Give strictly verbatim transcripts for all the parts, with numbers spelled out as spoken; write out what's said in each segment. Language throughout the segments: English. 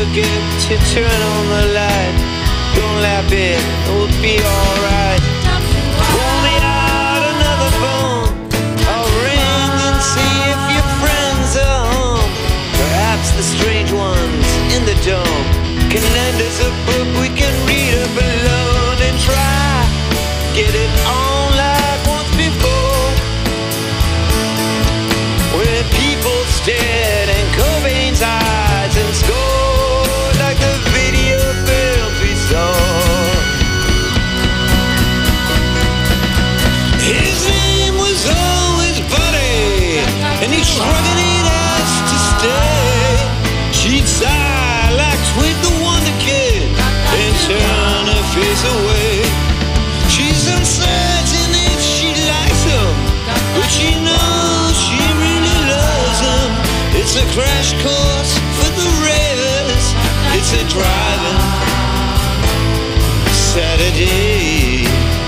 forget to turn on the light. Don't laugh it, it'll be alright. Pull me out another phone. I'll ring and see if your friends are home. Perhaps the strange ones in the dome can lend us a book we can read up alone and try get it on like once before, when people stared in Cobain's eyes and scored like the video film we saw. His name was always Buddy, and he shrugged it ass to stay. She'd sigh like Twig the Wonder Kid and turn her face away. She's uncertain if she likes him, but she knows she really loves him. It's a crash course for the ravers. It's a driving Saturday.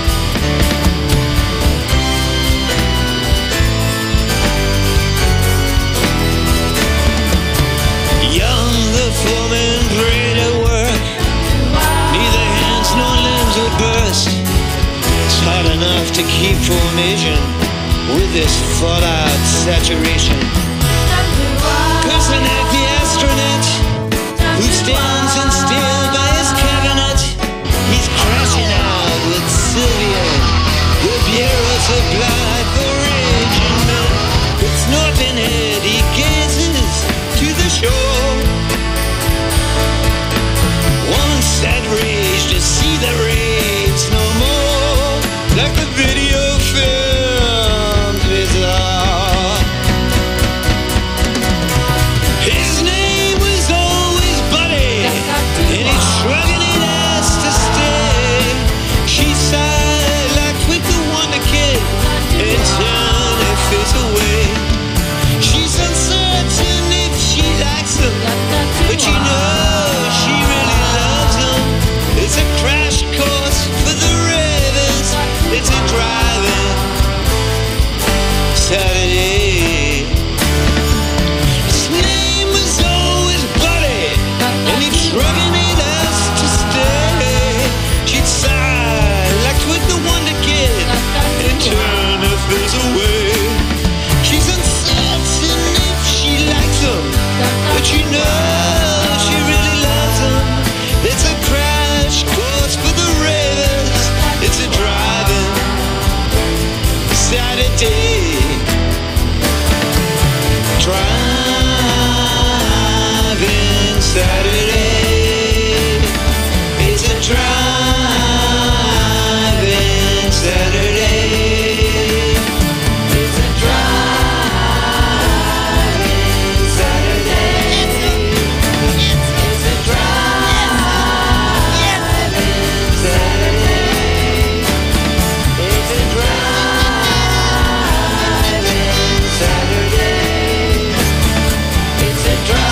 Young, the foreman prayed at work. Neither hands nor limbs would burst. It's hard enough to keep formation with this fallout saturation. Kuznec, the astronaut, who stands in still by his cabinet, he's crashing out with Sylvia. The bureau supplied for raging men. With snorting head, he gazes to the shore. One sad rage to see the raids no more, like the video film bizarre. His name was always Buddy, and he's shrugging it ass to stay. She sighed like Twig the Wonder Kid and turned her face away. She's uncertain if she likes him, but she knows she really loves him. It's a crash course for the ravers. It's a driving Saturday. His name was always Buddy, and he'd shrugging it ass to stay. She'd sigh like Twig the Wonder Kid and turn her face away. She's uncertain if she likes him, but she knows she really loves him. It's a crash course for the ravers. It's a driving Saturday. Driving Saturday. It's a driving Saturday. It's a driving Saturday. It's a driving Saturday. It's a driving Saturday. It's a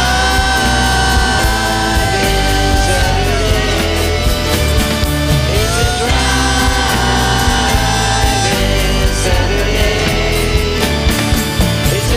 driving Saturday. It's a driving Saturday. It's a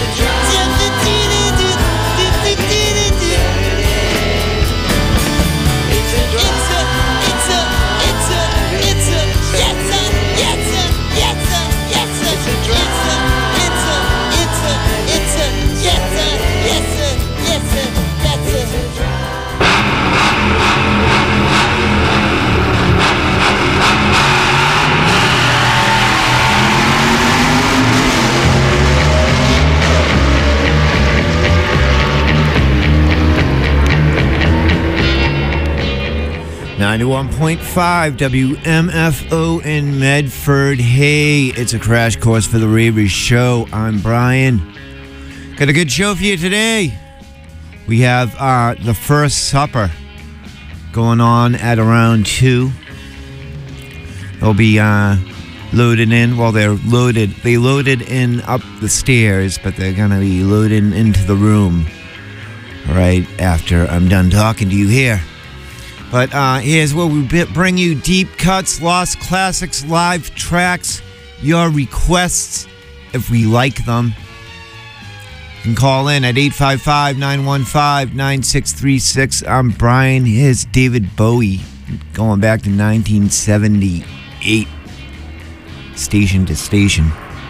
ninety-one point five W M F O in Medford. Hey, it's a crash course for the Ravers show. I'm Brian. Got a good show for you today. We have uh, the first supper going on at around two. They'll be uh, loaded in. Well, they're loaded. They loaded in up the stairs, but they're going to be loading into the room right after I'm done talking to you here. But uh, here's where we bring you deep cuts, lost classics, live tracks, your requests, if we like them. can call in at eight five five, nine one five, nine six three six. I'm Brian. Here's David Bowie going back to nineteen seventy-eight, station to station.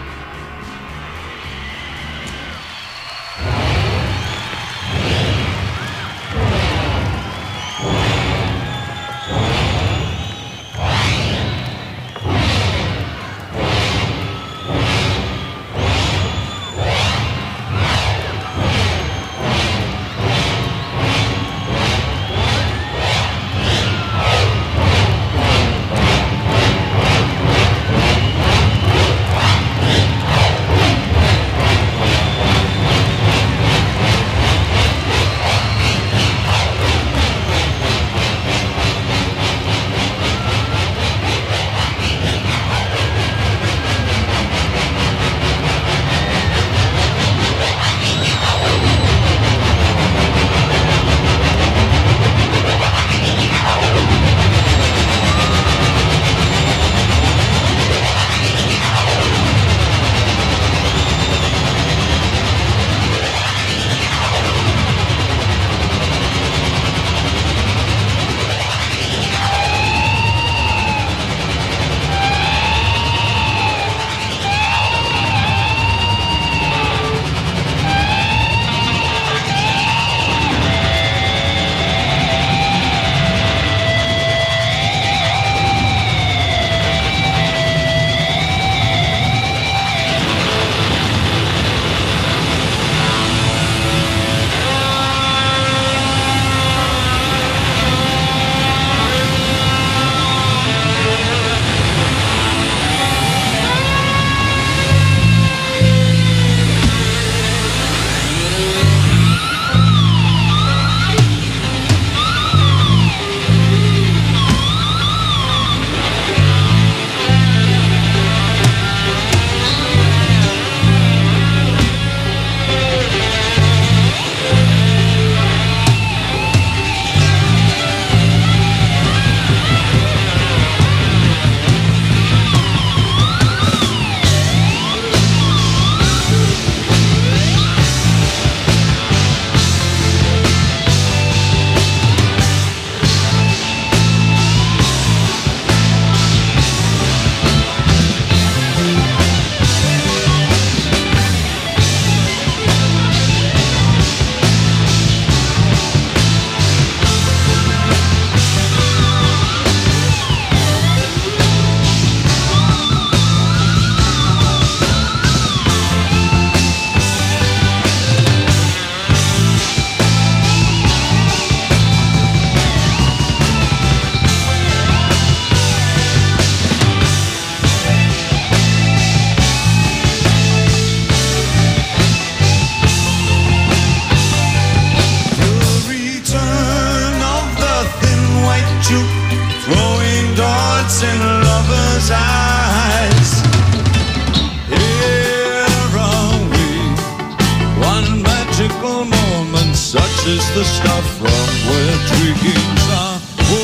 is the stuff from where dreams are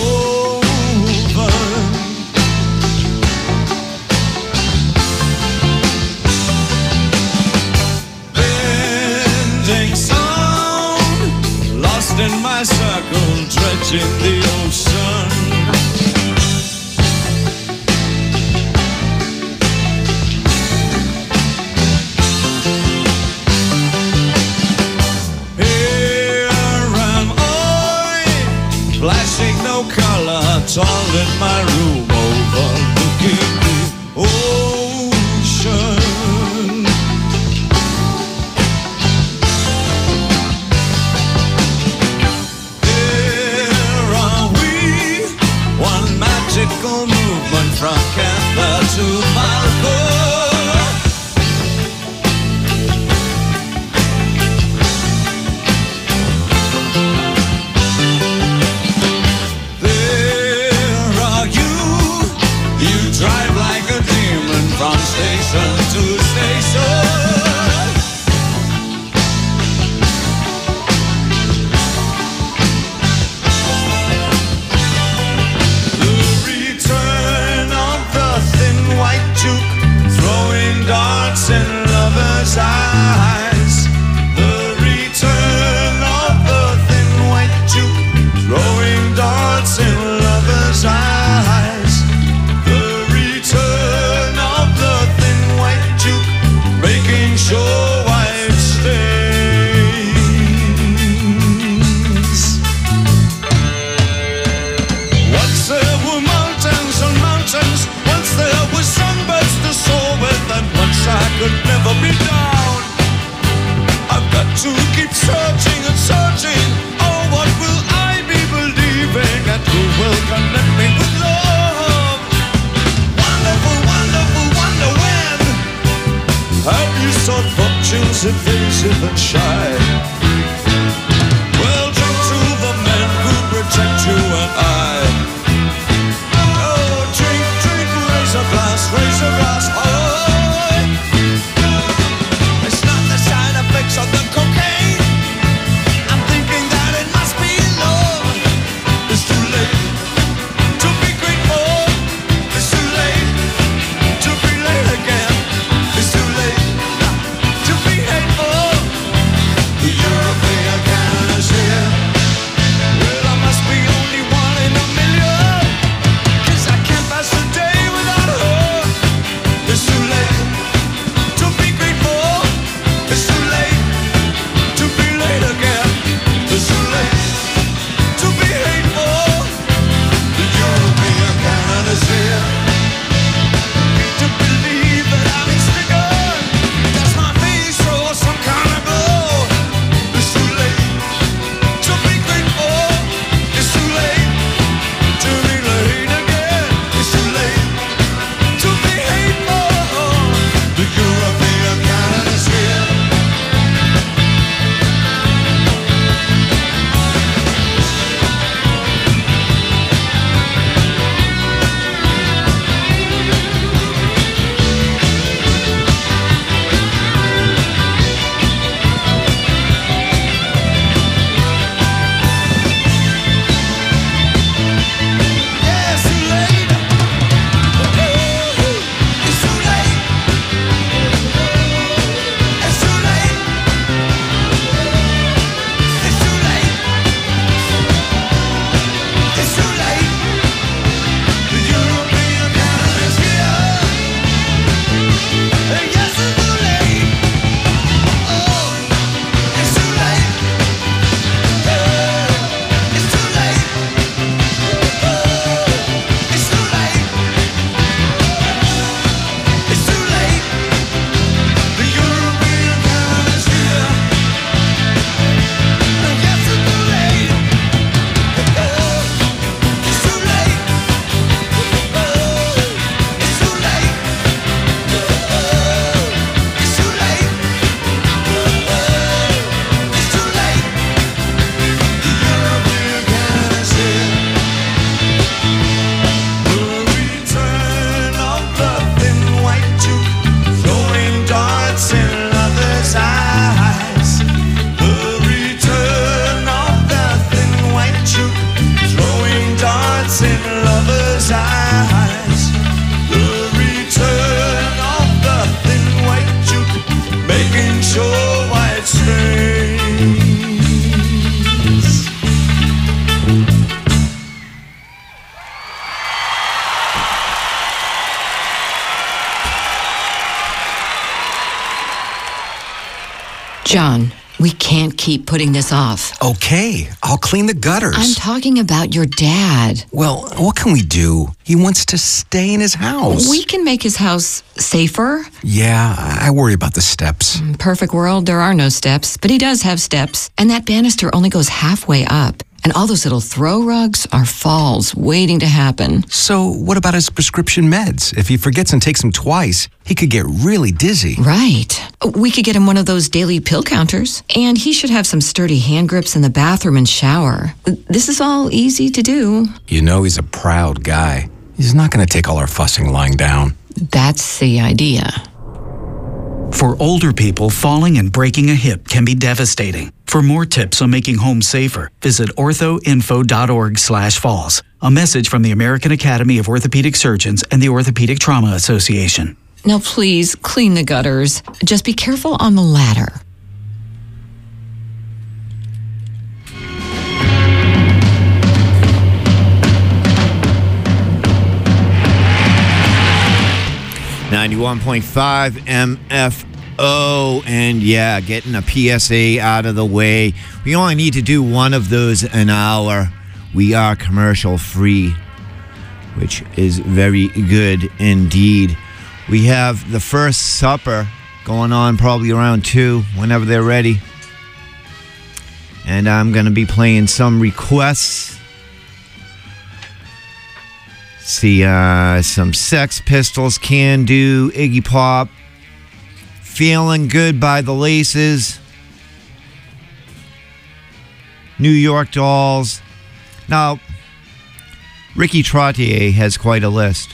woven. Bending sound, lost in my circle, dredging the ocean. Tall in my room overlooking the ocean. Here are we, one magical movement from Canberra to Malco. From station to station, the return of the thin white tube is evasive and shy. Well, drink to the men who protect you and I. Oh, drink, drink, raise a glass, raise a glass, oh. It's not the side effects of the cocaine. I'm thinking that it must be love. It's too late to be grateful. It's too late to be late again. It's too late to be hateful. The European canon is here. Well, I must be only one in a million, 'cause I can't pass a day without her. It's too late to be grateful. It's too late to be late again. It's too late to be hateful. The European canon is here. To believe that I'm disfigured, that's my face or some kind of glow. It's too late to be grateful. It's too late to be late again. It's too late to be hateful. The European canon is here. Yeah, it's too late. It's too late. It's too late. It's too late. It's too late. The European canon is here. Yes, it's too late. Oh, it's too late. It's too late. It's too late. It's too late. The European canon is here. Yes, it's too late. It's too late. It's too late. It's too late. It's too late. The European canon is here. The return of the thin white tube, throwing darts in others' eyes. The return of the thin white tube, throwing darts in lovers' eyes. The return of the thin white tube, making sure white stains. John, we can't keep putting this off. Okay, I'll clean the gutters. I'm talking about your dad. Well, what can we do? He wants to stay in his house. We can make his house safer. Yeah, I worry about the steps. Perfect world, there are no steps, but he does have steps. And that banister only goes halfway up. And all those little throw rugs are falls waiting to happen. So, what about his prescription meds? If he forgets and takes them twice, he could get really dizzy. Right. We could get him one of those daily pill counters. And he should have some sturdy hand grips in the bathroom and shower. This is all easy to do. You know he's a proud guy. He's not going to take all our fussing lying down. That's the idea. For older people, falling and breaking a hip can be devastating. For more tips on making home safer, visit orthoinfo.org slash falls. A message from the American Academy of Orthopedic Surgeons and the Orthopedic Trauma Association. Now please, clean the gutters. Just be careful on the ladder. ninety-one point five M F O, and yeah, getting a P S A out of the way. We only need to do one of those an hour. We are commercial free, which is very good indeed. We have the first supper going on probably around two, whenever they're ready. And I'm going to be playing some requests. See, uh, some Sex Pistols, Can Do, Iggy Pop, Feeling Good by the Laces, New York Dolls. Now, Ricky Trottier has quite a list.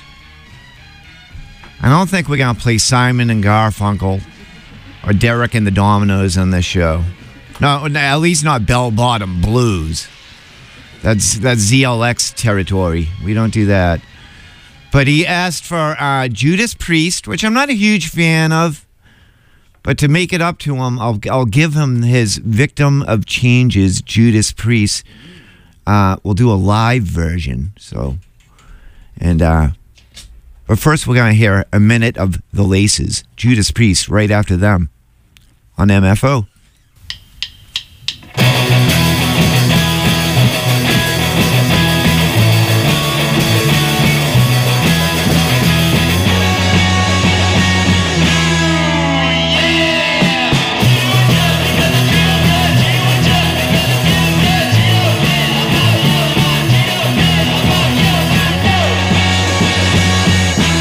I don't think we're going to play Simon and Garfunkel or Derek and the Dominoes on this show. No, at least not Bell Bottom Blues. That's that's Z L X territory. We don't do that. But he asked for uh, Judas Priest, which I'm not a huge fan of. But to make it up to him, I'll I'll give him his Victim of Changes, Judas Priest. Uh, we'll do a live version. So, and uh, but first we're gonna hear a minute of the Laces, Judas Priest, right after them on M F O.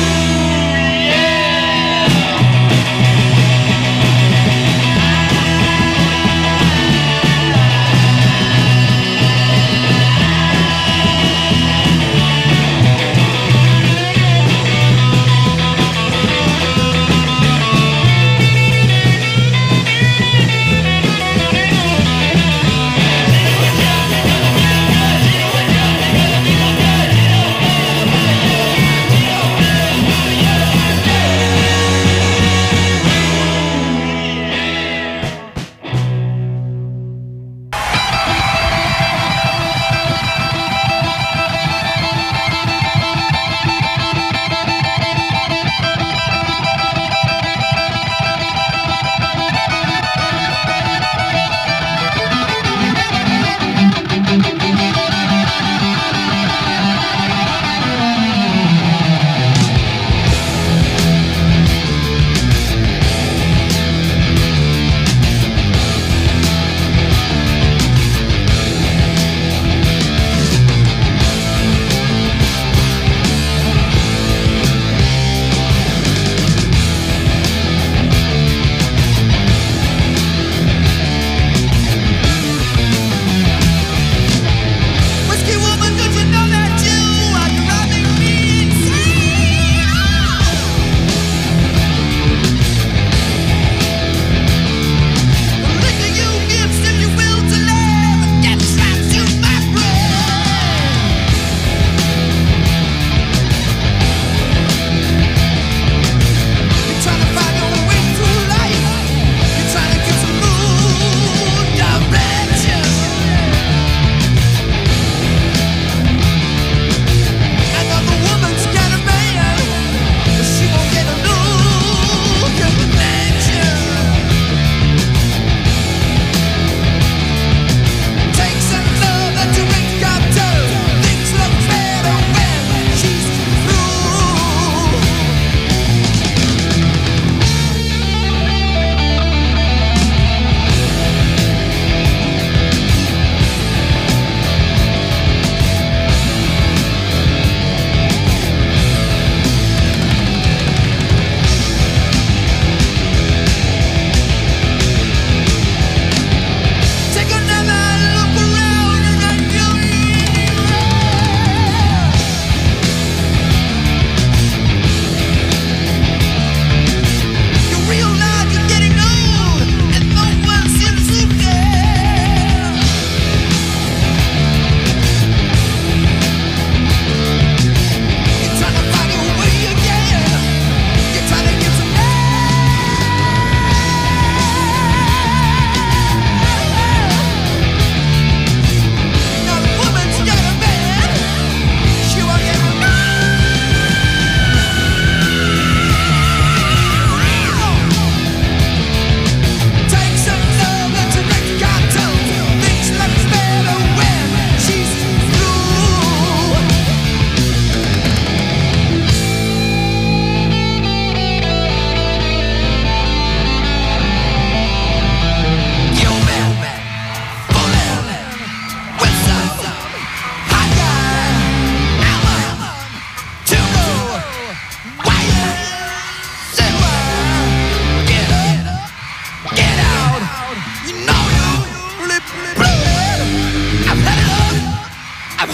Yeah.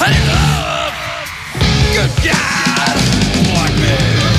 Honey love, good God, fuck me.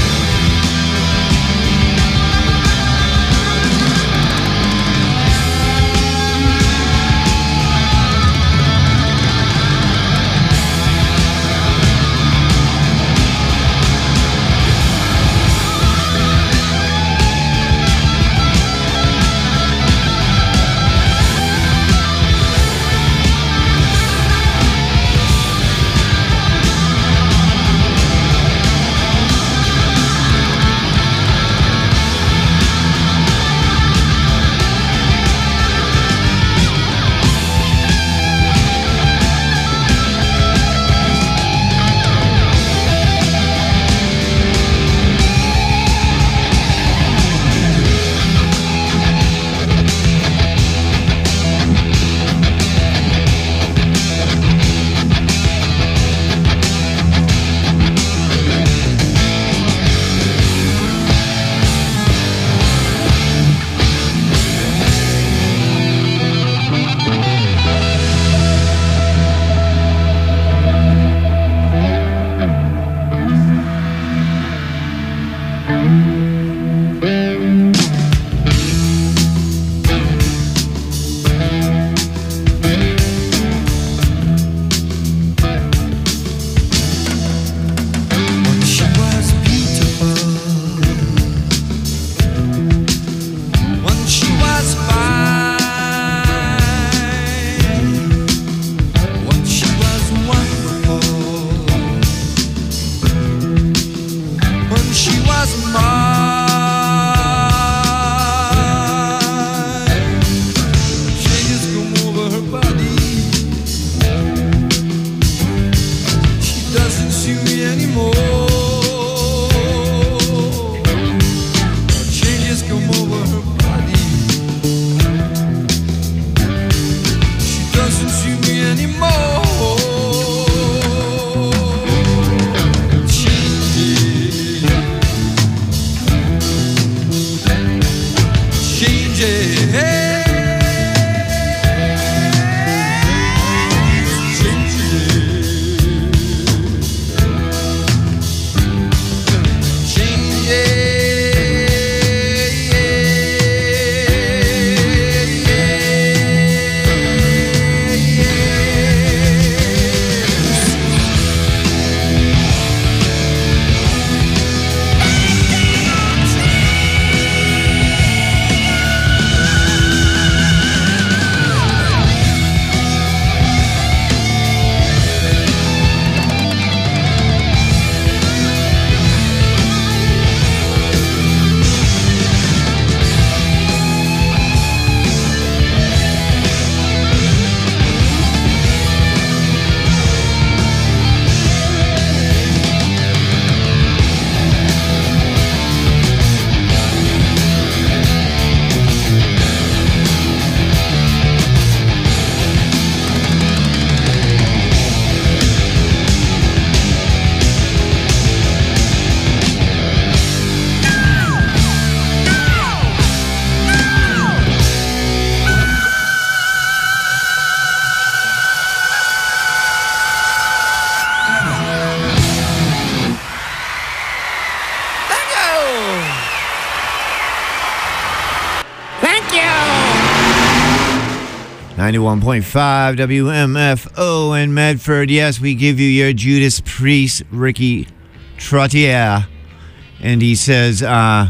ninety-one point five W M F O in Medford. Yes, we give you your Judas Priest, Ricky Trottier. And he says, uh,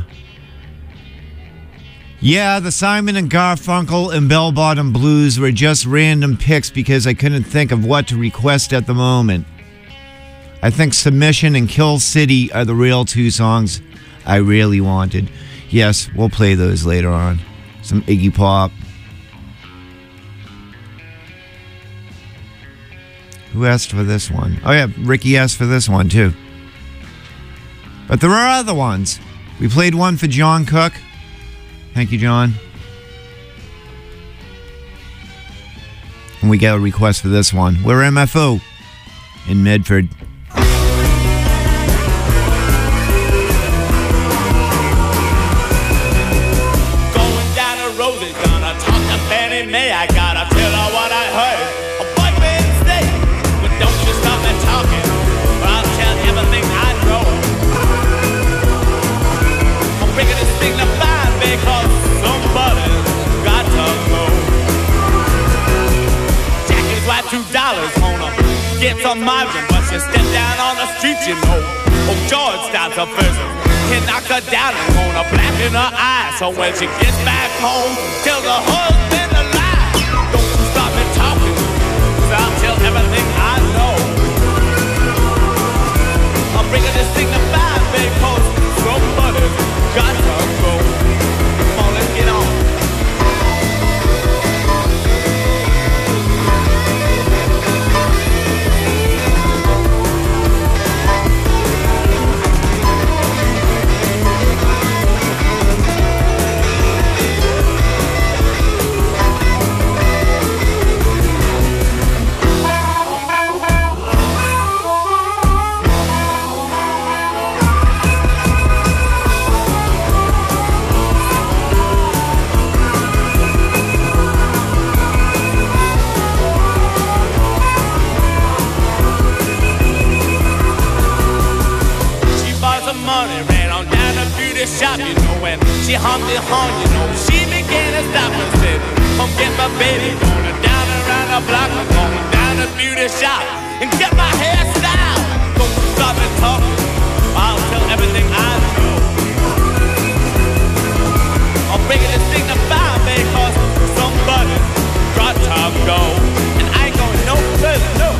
yeah, the Simon and Garfunkel and Bell Bottom Blues were just random picks because I couldn't think of what to request at the moment. I think Submission and Kill City are the real two songs I really wanted. Yes, we'll play those later on. Some Iggy Pop. Who asked for this one? Oh yeah, Ricky asked for this one too. But there are other ones. We played one for John Cook. Thank you, John. And we got a request for this one. We're M F O in Medford. Going down the road, gonna talk to Fannie Mae. I gotta tell her what I heard. A boy made a mistake, but don't you stop. get some margin, but she stepped down on the street, you know. Oh, George starts her first. He knocked her down and gonna black in her eye. So when she gets back home, tells her husband a lie. Don't you stop me talking, 'cause I'll tell everything I know. I'll bring her this thing to five, because somebody's got to go. Come on, let's get on. Shop, you know, when she hummed the horn, you know, she began to stop and said, come get my baby, going down around the block, I'm going down to beauty shop and get my hairstyle. Don't stop and talk, I'll tell everything I know. I'm bringing this thing to five, because somebody got to go, and I ain't going no further, no.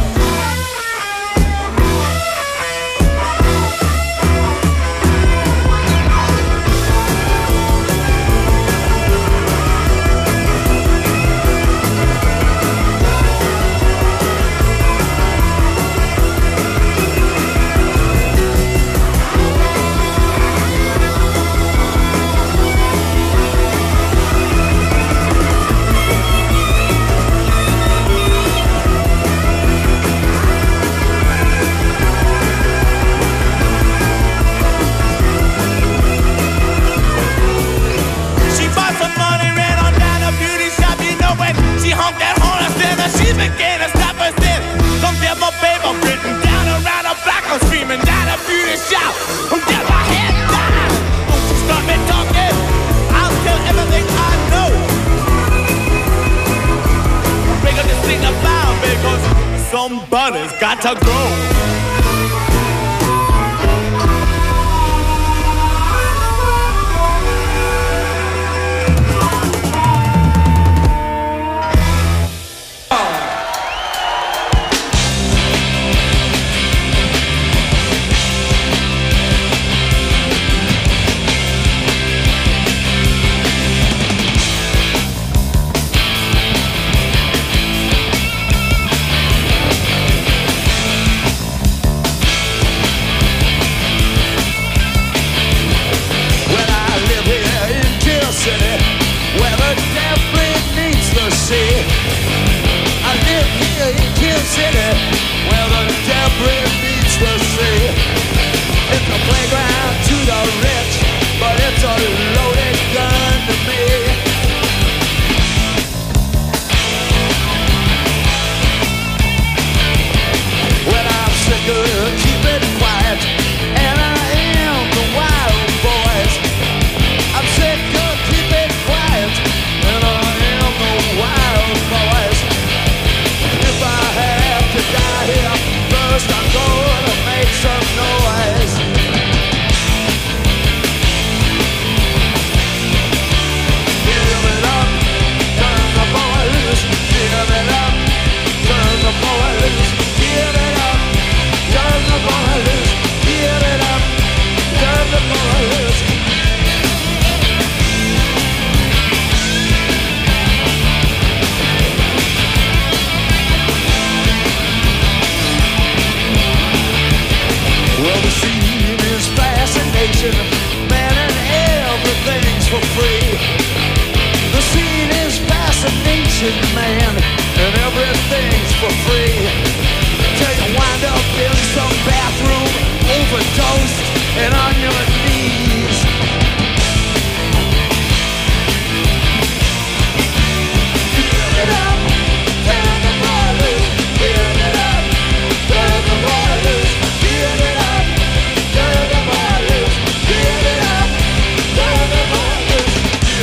She began to stop her then. Come get my baby, I'm written down around the block. I'm screaming down a beauty shop. I'm get my head down. Don't you start me talking, I'll tell everything I know. Bring up this thing about, because somebody's got to go.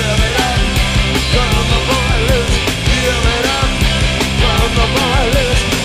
Turn the boy loose.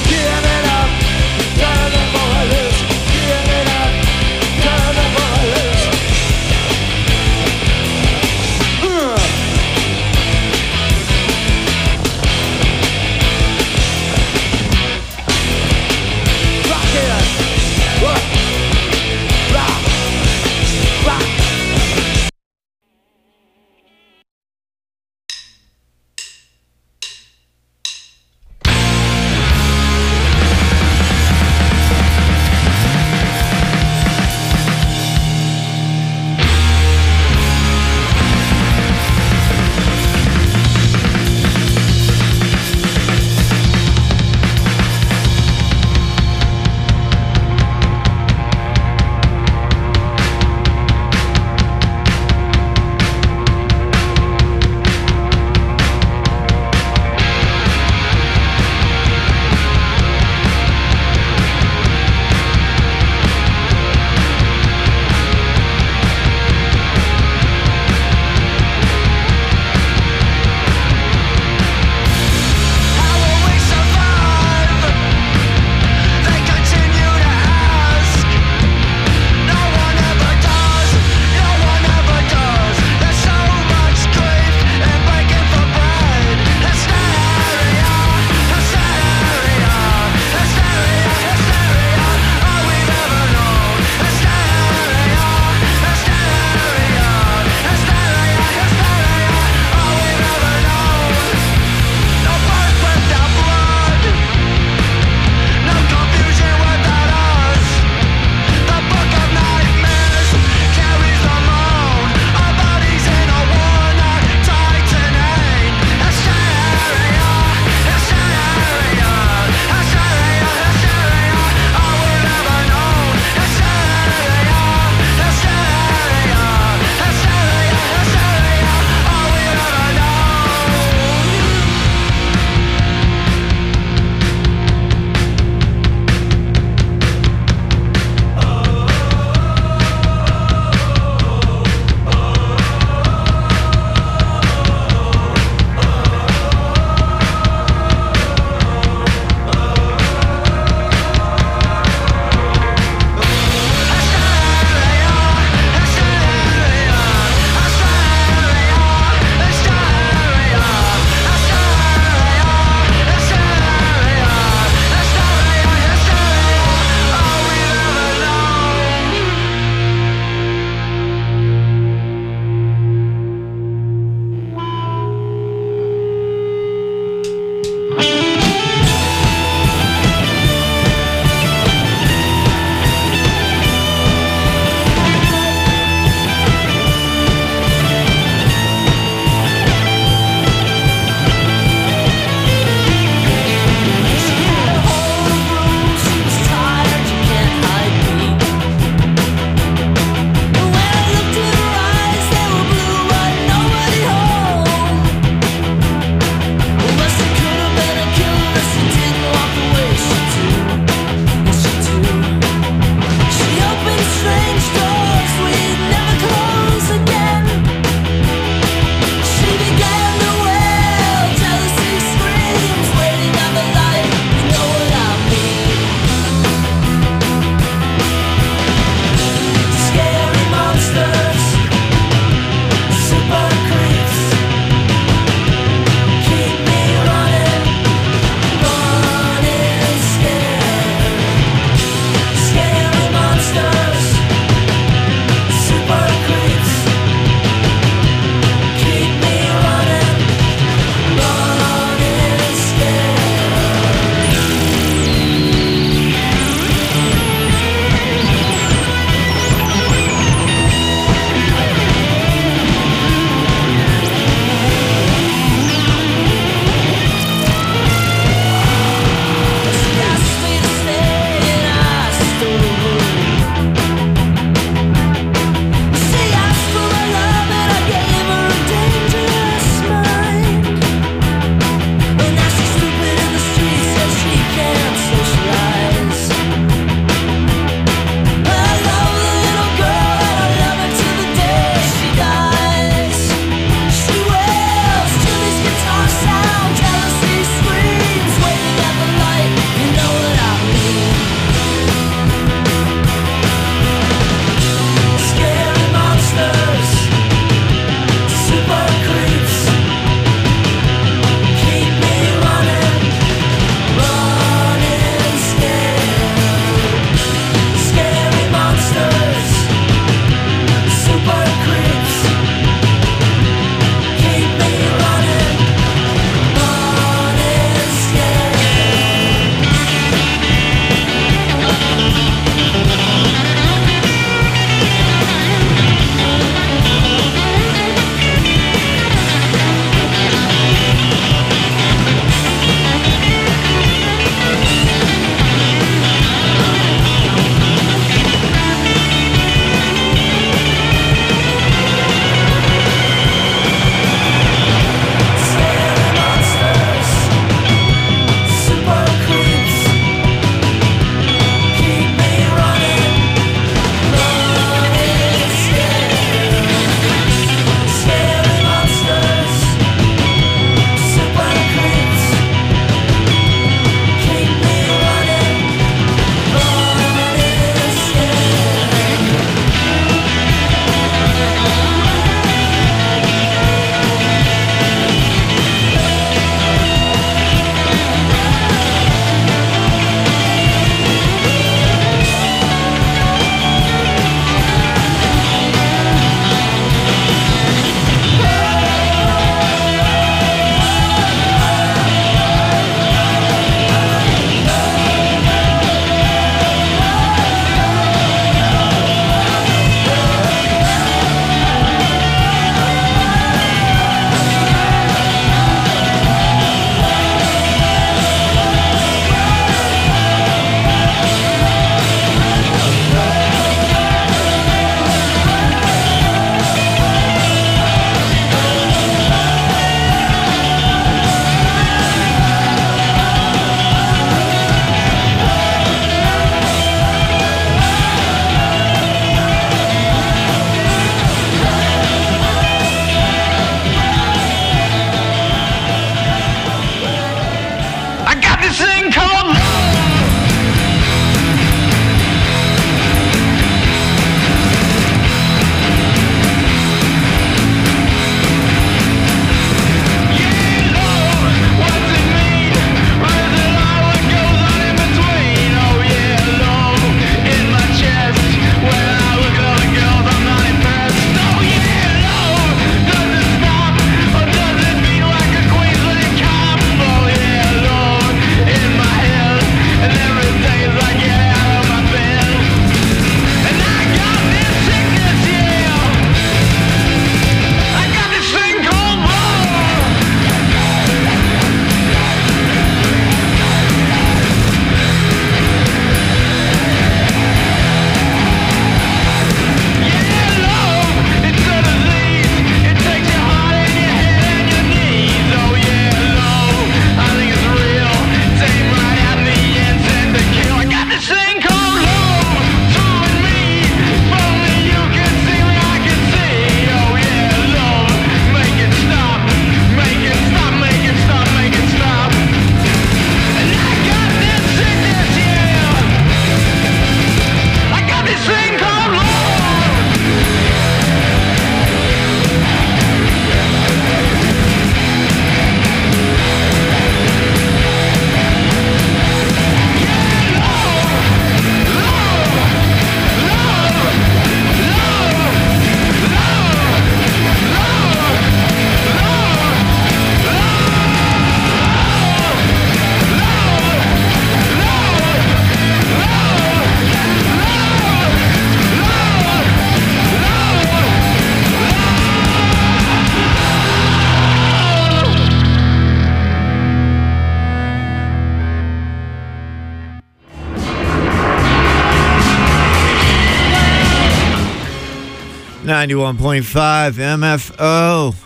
ninety-one point five M F O.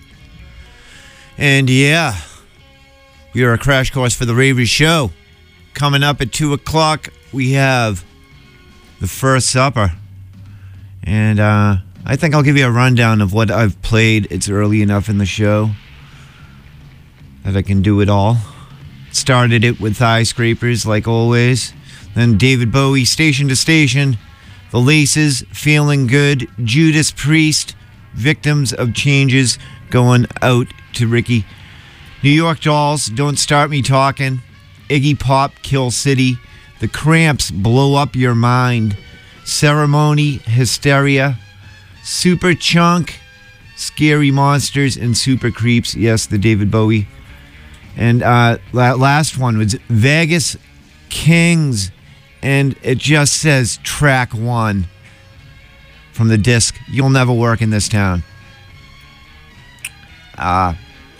And yeah, you're a crash course for the Ravery Show. Coming up at two o'clock, we have the First Supper. And uh, I think I'll give you a rundown of what I've played. It's early enough in the show that I can do it all. Started it with Thigh Scrapers, like always. Then David Bowie, Station to Station. The Laces, Feeling Good. Judas Priest, Victims of Changes, going out to Ricky. New York Dolls, Don't Start Me Talking. Iggy Pop, Kill City. The Cramps, Blow Up Your Mind. Ceremony, Hysteria. Super Chunk, Scary Monsters, and Super Creeps. Yes, the David Bowie. And uh, that last one was Vegas Kings. And it just says track one from the disc, You'll Never Work in This Town. Uh,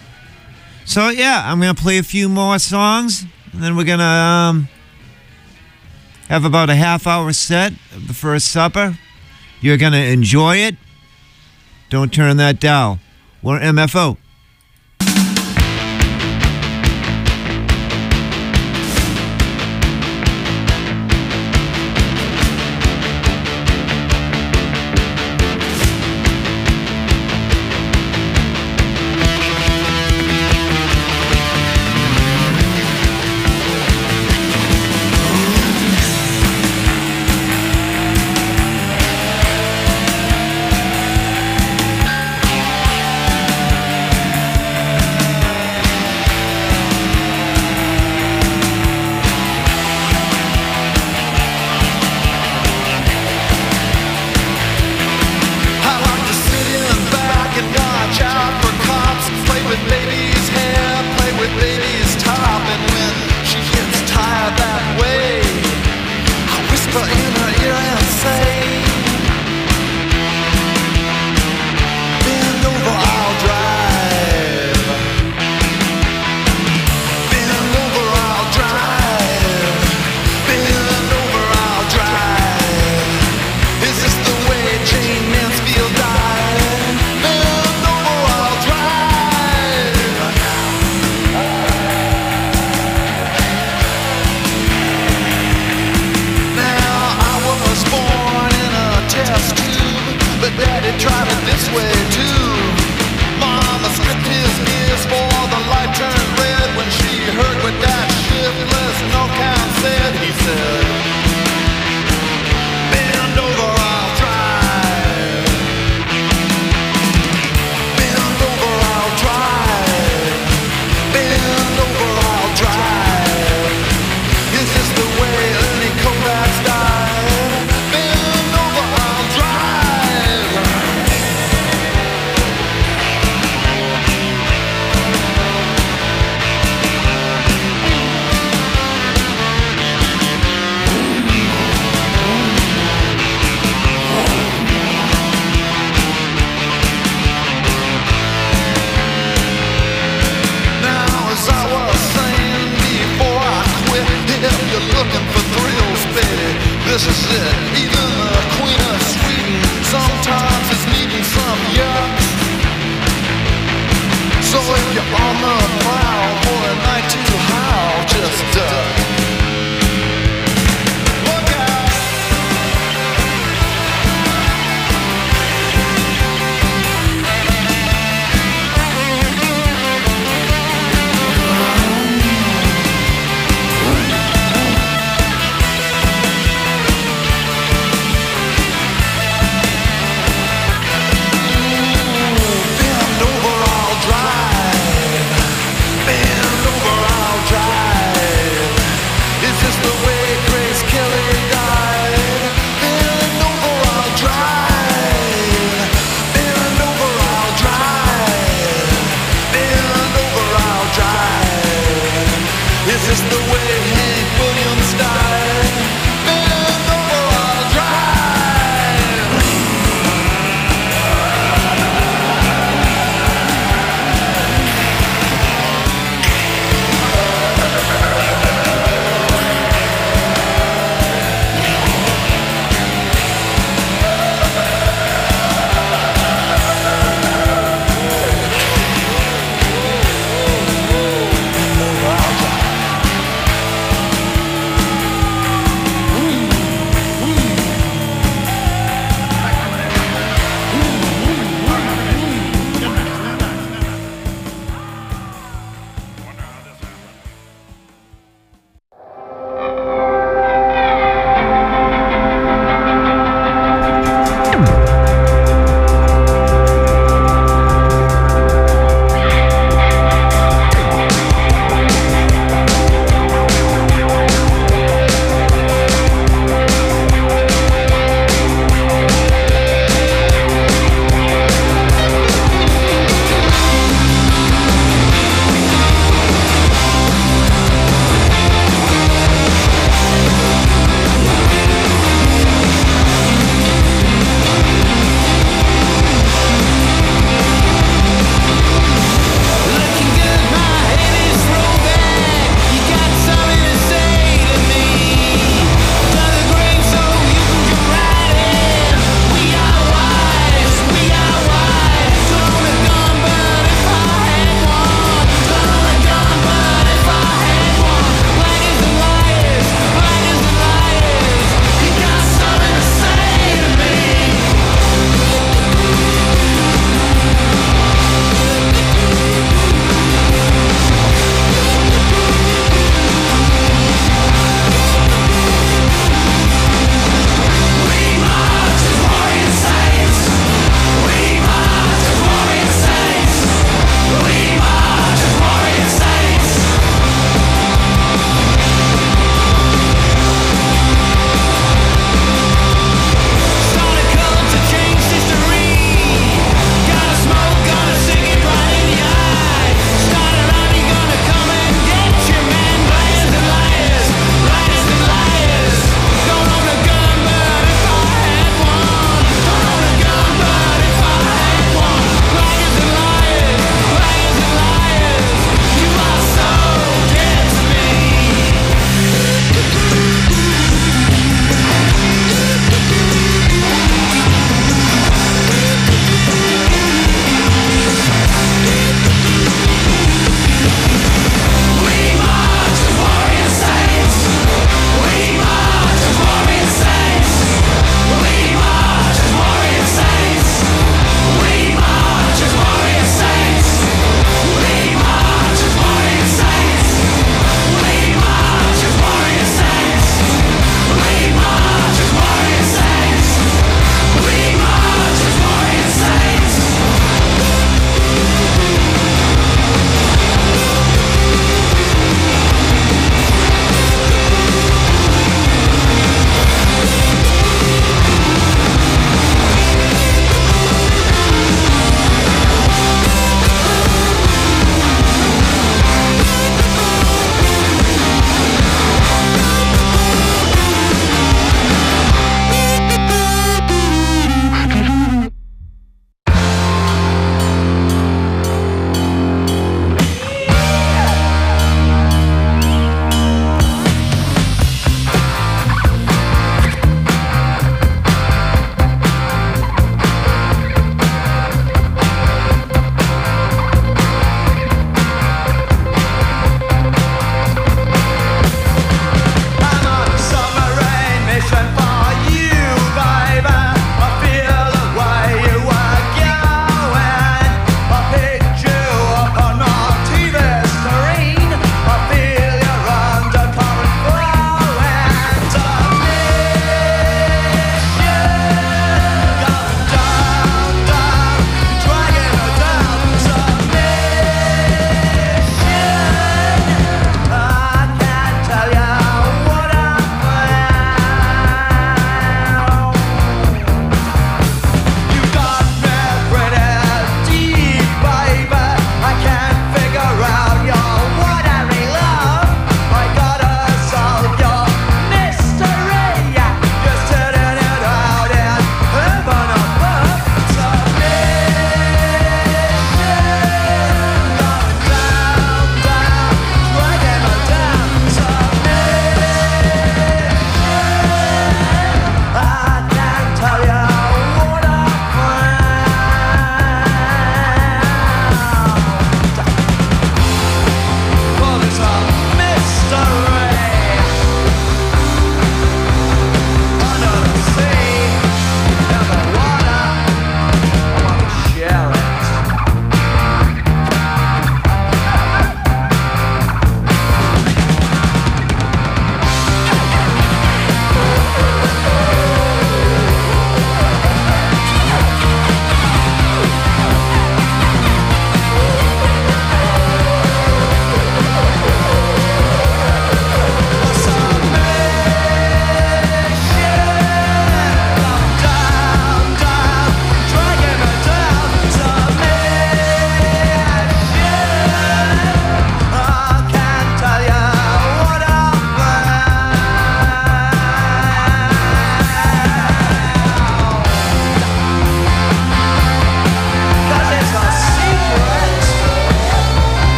so, yeah, I'm going to play a few more songs. And then we're going to um, have about a half hour set of the First Supper. You're going to enjoy it. Don't turn that dial. We're M F O. This is it.